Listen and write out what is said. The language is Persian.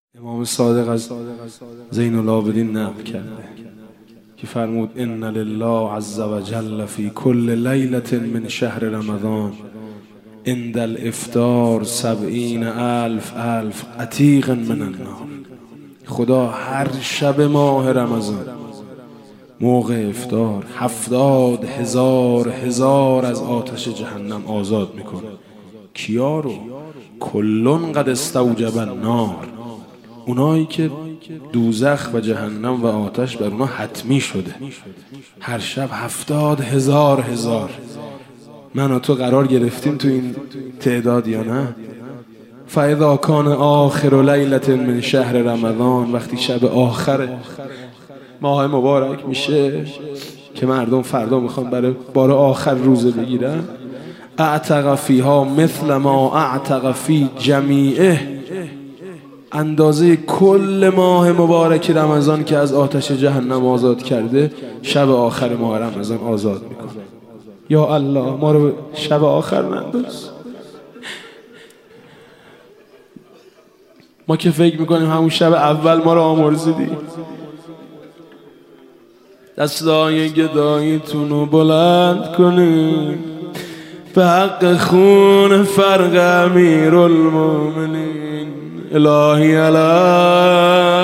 امام صادق از زین العابدین نقل کرده که فرمود ان لله عز وجل فی کل لیلة من شهر رمضان عند الافطار 70,000 عتیق من النار. خدا هر شب ماه رمضان موقع افطار 70,000 از آتش جهنم آزاد میکنه. کیا رو؟ کلون قد استوجب النار، اونایی که دوزخ و جهنم و آتش بر اونا حتمی شده. هر شب 70,000. من و تو قرار گرفتیم تو این تعداد یا نه؟ فاذا کان آخر لیلة من شهر رمضان، وقتی شب آخر ماه مبارک میشه که مردم فردا میخوان برای بار آخر روزه بگیرن، اعتق فیها مثل ما اعتق فی جمیعه، اندازه کل ماه مبارک رمضان که از آتش جهنم آزاد کرده شب آخر ماه رمضان آزاد میکنه. یا الله ما رو شب آخر ننداز. ما که فکر میکنیم همون شب اول ما رو آمرزیدی. دستای گداییتون رو بلند کنید به حق خون فرق امیرالمومنین. الهی علی